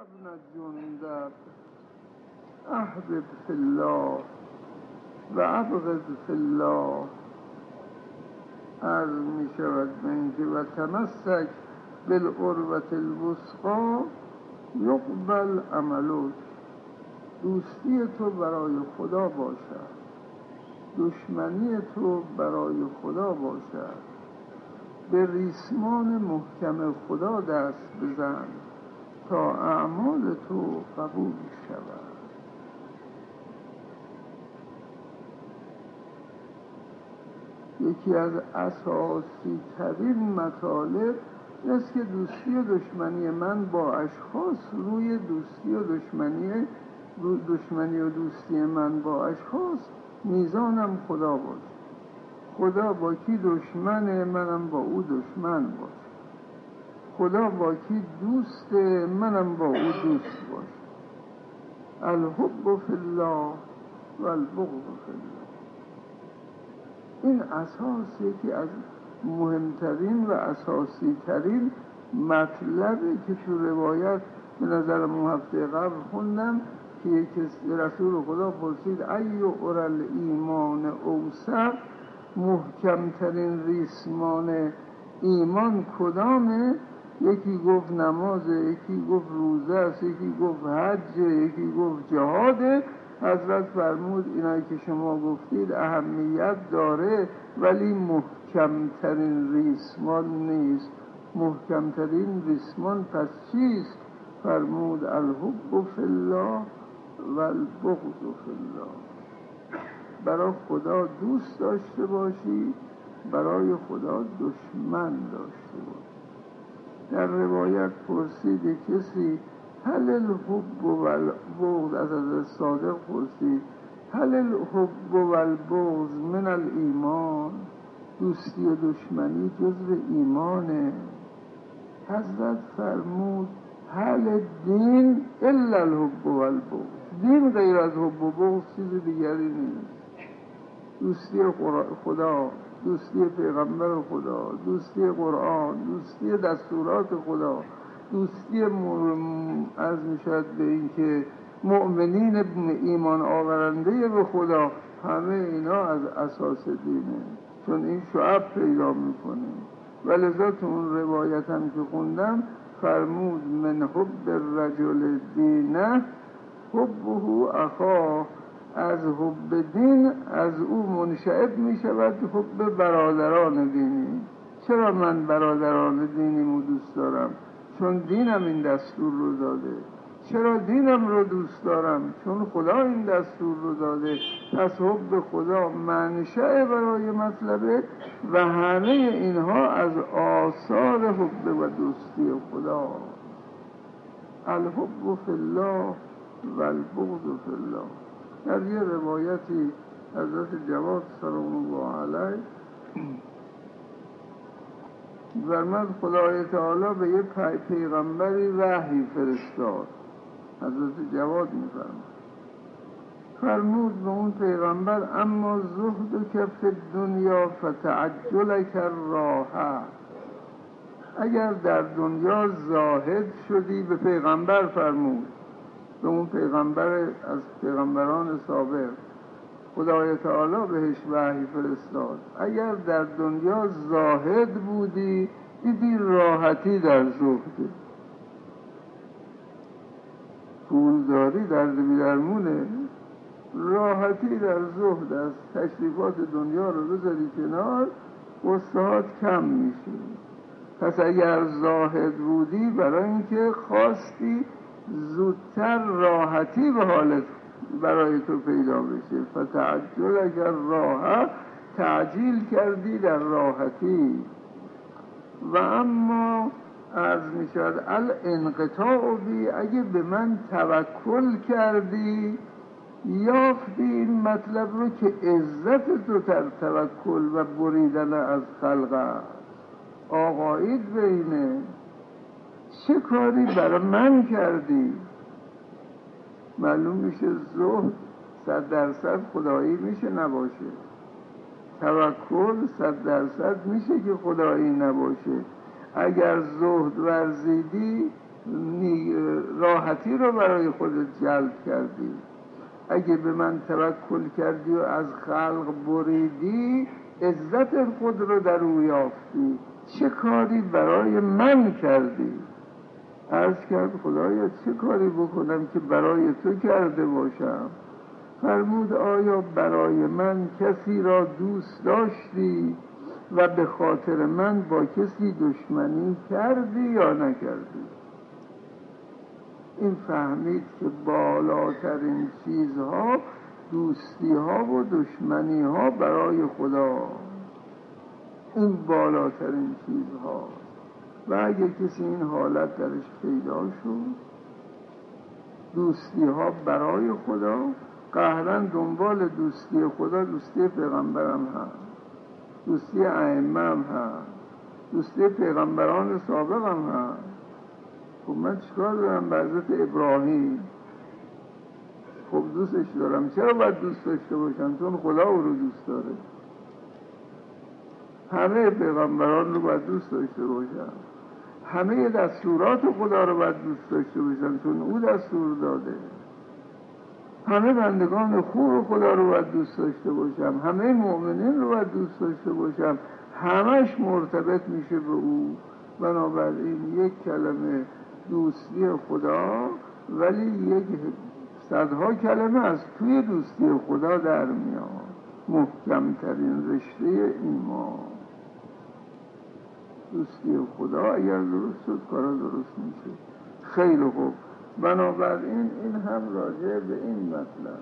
ابن جندب احبب فی الله و ابغض فی الله. عرض می شود به اینکه و تمسک بالعروة الوثقی یقبل عملک. دوستی تو برای خدا باشد، دشمنی تو برای خدا باشد. به ریسمان محکم خدا دست بزن تا اعمال تو قبول شود. یکی از اساسی ترین مطالب است که دوستی و دشمنی من با اشخاص روی دوستی و دوستی من با اشخاص میزانم خدا باشه. خدا با کی دشمنه، منم با او دشمن باشه. خدا با کی دوسته، منم با او دوست باشه. الحب فی الله و البغض فی الله. این اساس یکی از مهمترین و اساسی ترین مطلبی که تو روایت به نظر من هفته قبل خوندم که یکی رسول خدا پرسید ای اورل ایمان اوثق، محکمترین ریسمان ایمان کدامه؟ یکی گفت نمازه، یکی گفت روزه است، یکی گفت حج، یکی گفت جهاده. حضرت فرمود اینایی که شما گفتید اهمیت داره ولی محکمترین ریسمان نیست. محکمترین ریسمان پس چیست؟ فرمود الحب فی الله و البغض فی الله. برای خدا دوست داشته باشی، برای خدا دشمن داشته باشی. در روایت پرسید کسی هل الحب و البغض، از حضرت صادق پرسید هل الحب و البغض من الایمان، دوستی و دشمنی جزو ایمانه؟ حضرت فرمود هل الدین الا الحب و البغض، دین غیر از حب و بغض چیز دیگری نیست. دوستی خدا، دوستی پیغمبر خدا، دوستی قرآن، دوستی دستورات خدا، دوستی از میشد به این که مؤمنین ایمان آورنده به خدا، همه اینا از اساس دینه، چون این شعب پیدا میکنه. ولذا تو اون روایت هم که خوندم فرمود من حب الرجل دینه حبه اخاه، از حب دین از او منشعب می شود حب برادران دینی. چرا من برادران دینیمو دوست دارم؟ چون دینم این دستور رو داده. چرا دینم رو دوست دارم؟ چون خدا این دستور رو داده. پس حب خدا منشأ برای مطلبه و همه اینها از آثار حب و دوستی خدا. الحب فی الله و البغض فی الله. در یه روایتی حضرت جواد سلام الله علیه فرمود خدای تعالی به یه پیغمبری وحی فرستاد. حضرت جواد فرمود به اون پیغمبر اما زهد کف دنیا فتعجلک الراحه، اگر در دنیا زاهد شدی، به پیغمبر فرمود، به اون پیغمبر از پیغمبران سابق خدای تعالی بهش وحی فرستاد، اگر در دنیا زاهد بودی دیدی راحتی در زهده. پول داری درد بی‌درمونه، راحتی در زهد است. تشریفات دنیا رو بذاری کنار، غصه‌هات کم میشه. پس اگر زاهد بودی برای اینکه خواستی زودتر راحتی به حالت برای تو پیدا بشه، فتعجل اگر راحت تعجیل کردی در راحتی. و اما عرض می شود الانقطاع بی، اگه به من توکل کردی یافتی این مطلب رو که عزت تو در توکل و بریدن از خلق است. آقایید بینه چه کاری برای من کردی؟ معلوم میشه زهد 100% خدایی میشه نباشه، توکل 100% میشه که خدایی نباشه. اگر زهد ورزیدی راحتی رو برای خودت جلب کردی. اگه به من توکل کردی و از خلق بریدی، عزت خود رو در او یافتی. چه کاری برای من کردی؟ عرض کرد خدایا چه کاری بکنم که برای تو کرده باشم؟ فرمود آیا برای من کسی را دوست داشتی و به خاطر من با کسی دشمنی کردی یا نکردی؟ این فهمید که بالاترین چیزها دوستی ها و دشمنی ها برای خدا، این بالاترین چیزها. و اگه کسی این حالت درش پیدا شد، دوستی ها برای خدا، قهرن دنبال دوستی خدا، دوستی پیغمبرم هست، دوستی ائمه هم هست، دوستی پیغمبران سابق هم هست. خب من چیکار دارم به حضرت ابراهیم؟ خب دوستش دارم. چرا باید دوست داشته باشم؟ چون خدا او رو دوست داره. همه پیغمبران رو باید دوست داشته باشم، همه دستورات خدا رو باید دوست داشته باشم چون او دستور داده. همه بندگان خوب خدا رو باید دوست داشته باشم، همه مؤمنین رو باید دوست داشته باشم. همش مرتبط میشه به او. بنابراین یک کلمه دوستی خدا، ولی یک صدها کلمه از توی دوستی خدا در میاد. محکمترین رشته ایمان دوستی خدا. اگر درست شد کارا درست میشه. خیلی خوب. بنابراین این هم راجع به این مطلب.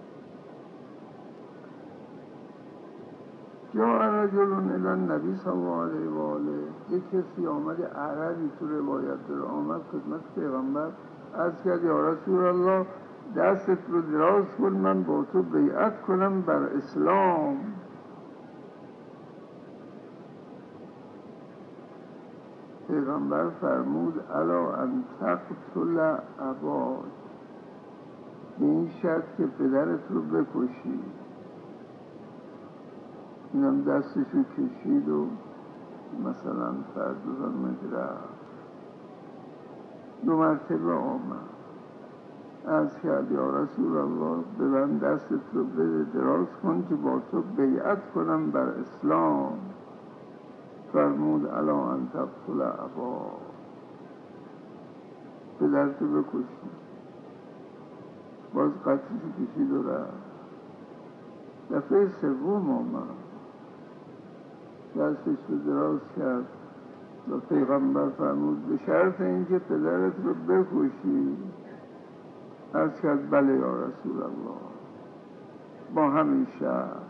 جاء رجل الی النبی صلی الله علیه و آله، یک کسی آمد، عربی تو روایت داره، آمد خدمت پیغمبر، عرض کرد یا رسول الله دستت رو دراز کن من با تو بیعت کنم بر اسلام. پیغمبر فرمود الا ان تقتل اباک، به این شرط که پدرت رو بکشی. اینم دستشو کشید و مثلا فردوزان مجره 2 مرتبه آمد، عرض کرد یا رسول الله به من دستت رو بده دراز کن که با تو بیعت کنم بر اسلام. فرمود الا ان تقتل ابا، پدرتو بکشی. باز قطعشو کشید و رفت. دفعه سوم آمد، دستش رو دراز کرد و پیغمبر فرمود به شرط اینکه پدرت رو بکشی. عرض کرد بله یا رسول الله، با همین شرط.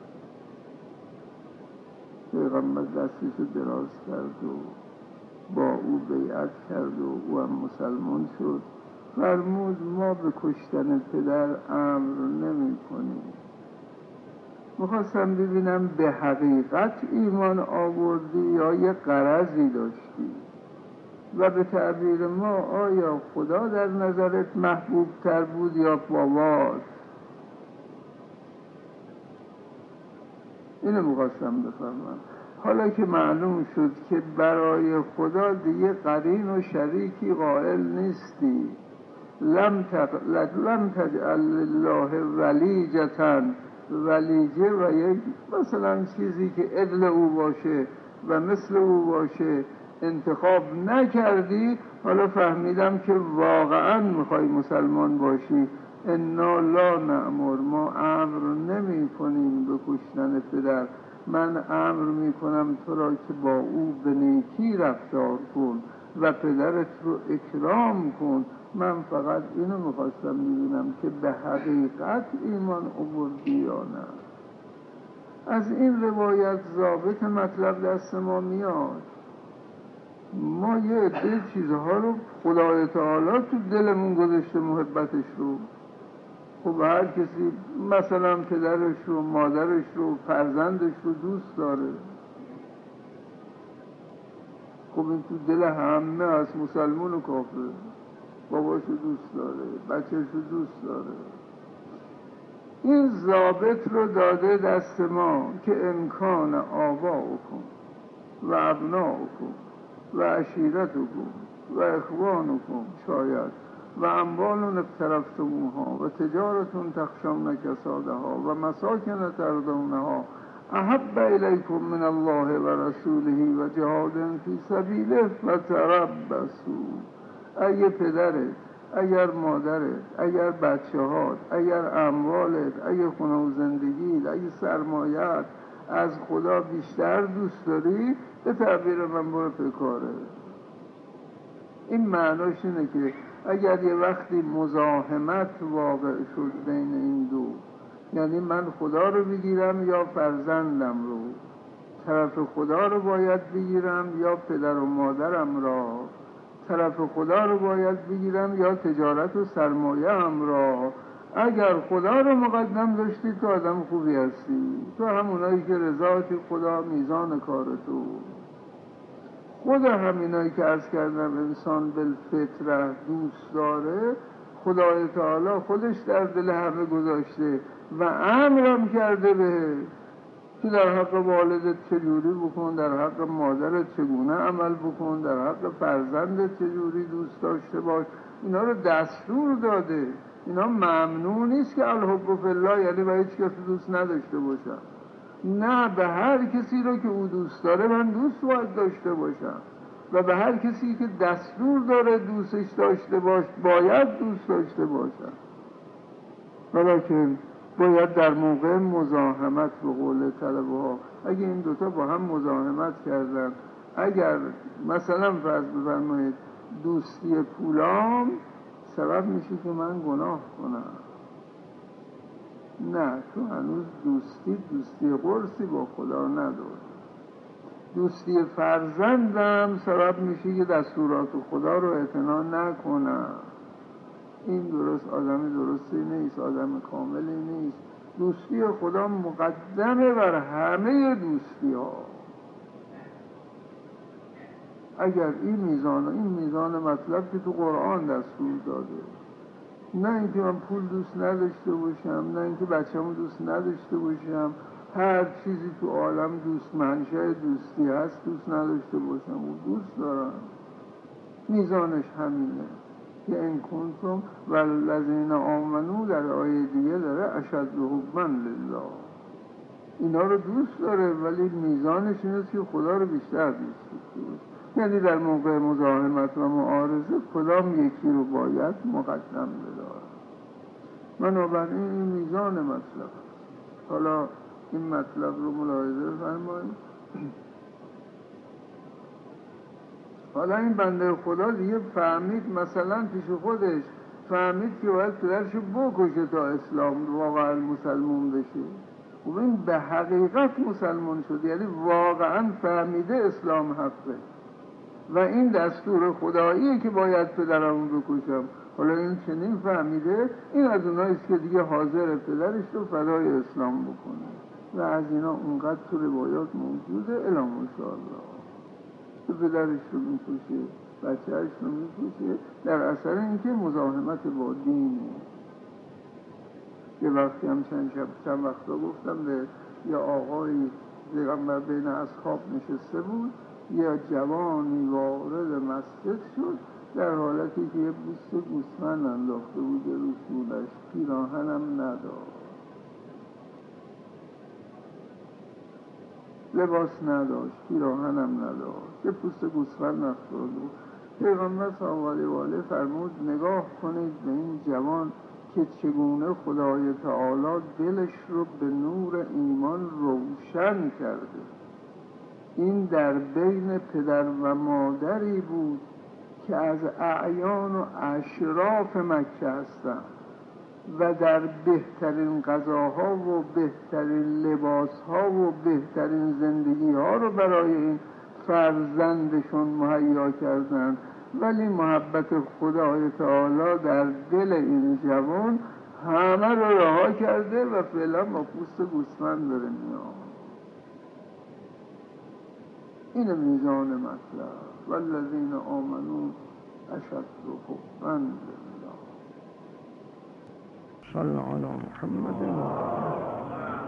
پیغمبر دستش رو دراز کرد و با او بیعت کرد و او هم مسلمان شد. فرمود ما به کشتن پدر امر نمی کنیم. میخواستم ببینم به حقیقت ایمان آوردی یا یه غرضی داشتی و به تعبیر ما آیا خدا در نظرت محبوب تر بود یا بابات؟ اینو میخواستم بفهمم. حالا که معلوم شد که برای خدا دیگه قرین و شریکی قائل نیستی، لم تجعل لله ولیجة، ولیجه و یک مثلا چیزی که عدل او باشه و مثل او باشه انتخاب نکردی. حالا فهمیدم که واقعا میخوای مسلمان باشی. انا لا نأمر، ما امر نمی کنیم به کشتن پدر. من امر می کنم تو را که با او به نیکی رفتار کن و پدرت رو اکرام کن. من فقط اینو میخواستم ببینم که به حقیقت ایمان آوردی یا نه. از این روایت ضابط مطلب دست ما میاد. ما یه عده چیزها رو خدای تعالی تو دلمون گذاشته، محبتش رو. خب هر کسی مثلا پدرش رو، مادرش رو، فرزندش رو دوست داره. خب این تو دل همه از مسلمان و کافر. باباشو دوست داره، بچهشو دوست داره. این ضابط رو داده دست ما که امکان آباؤکم و ابناؤکم و عشیرتکم و اخوانکم شاید و اموال اقترفتموها و تجارتون تخشون کسادها و مساکن ترضونها احب الیکم من الله و رسوله و جهاد فی سبیله فتربصوا. اگه پدرت، اگر مادرت، اگر بچه‌هات، اگر اموالت، اگه خونه و زندگیت، اگه سرمایه‌ات از خدا بیشتر دوست داری، به تعبیر من برو پکاره. این معناش اینه که اگر یه وقتی مزاحمت واقع شد بین این دو، یعنی من خدا رو بگیرم یا فرزندم رو، طرف خدا رو باید بگیرم یا پدر و مادرم را، طرف خدا رو باید بگیرم یا تجارت و سرمایه هم را. اگر خدا رو مقدم داشتی تو آدم خوبی هستی، تو همونایی که رضایت خدا میزان کار تو. خود همینایی که عرض کردم انسان بالفطره دوست داره، خدای تعالی خودش در دل همه گذاشته و امرم کرده به که در حق والدت چجوری بکن، در حق مادرت چگونه عمل بکن، در حق فرزندت چجوری دوست داشته باش. اینا رو دستور داده. اینا ممنوع نیست که الحب فی الله یعنی به هیچ کسی دوست نداشته باشم. نه، به هر کسی رو که او دوست داره من دوست باید داشته باشم و به هر کسی که دستور داره دوستش داشته باش باید دوست داشته باشم. ولیکن باید در موقع مزاحمت به قول طلبه‌ها، اگه این دوتا با هم مزاحمت کردن، اگر مثلا فرض بفرمایید دوستی پولام سبب میشه که من گناه کنم، نه، تو هنوز دوستی قرصی با خدا نداری. دوستی فرزندم سبب میشه که دستورات خدا رو اعتنا نکنم. این درست آدم درستی نیست، آدم کاملی نیست. دوستی خدا مقدمه بر همه دوستی ها. اگر این میزان مطلب که تو قرآن دستور داده، نه اینکه من پول دوست نداشته باشم، نه اینکه بچه‌مو دوست نداشته باشم، هر چیزی تو عالم دوست منشأ دوستی هست دوست نداشته باشم و دوست دارم. میزانش همینه که این کنتم والذین آمنو در آیه دیگه داره اشد حبا لله. اینا رو دوست داره ولی میزانش اینه که خدا رو بیشتر دوست داشته باشه. یعنی در موقع مزاحمت و معارضه کدام یکی رو باید مقدم بدارم. بنابراین این میزان مطلب. حالا این مطلب رو ملاحظه فرمایید. حالا این بنده خدا دیگه فهمید، مثلا پیش خودش فهمید که باید پدرشو بکشه تا اسلام واقعا مسلمون بشه. و این به حقیقت مسلمان شد، یعنی واقعا فهمیده اسلام حقه و این دستور خداییه که باید پدرمو بکشم. حالا این چنین فهمیده، این از اوناییست که دیگه حاضر پدرش رو فدای اسلام بکنه و از اینا اونقدر تو روایات موجوده. الا ماشاءالله که پدرش رو میکشه، بچهش رو میکشه در اثر اینکه مزاحمت با دینه. یه وقتی هم چند وقتا گفتم به یه آقایی پیغمبر بین اصحاب نشسته بود، یه جوانی وارد مسجد شد در حالتی که یه پوست گوسفند انداخته بود رو شونش، پیراهنم نداشت، لباس نداشت، پیراهنم نداشت، یه پوست گوسفند انداخته بود. پیغمبر صلی الله علیه و آله فرمود نگاه کنید به این جوان که چگونه خدای تعالی دلش رو به نور ایمان روشن کرده. این در بین پدر و مادری بود که از اعیان و اشراف مکه هستند و در بهترین غذاها و بهترین لباسها و بهترین زندگیها رو برای این فرزندشون مهیا کردند، ولی محبت خدای تعالی در دل این جوان همه رو رها کرده و فعلا با پوست گوسفند داره میاد. این میزان مطلب والذین آمنو اشد حبا لله. صلی علی محمد و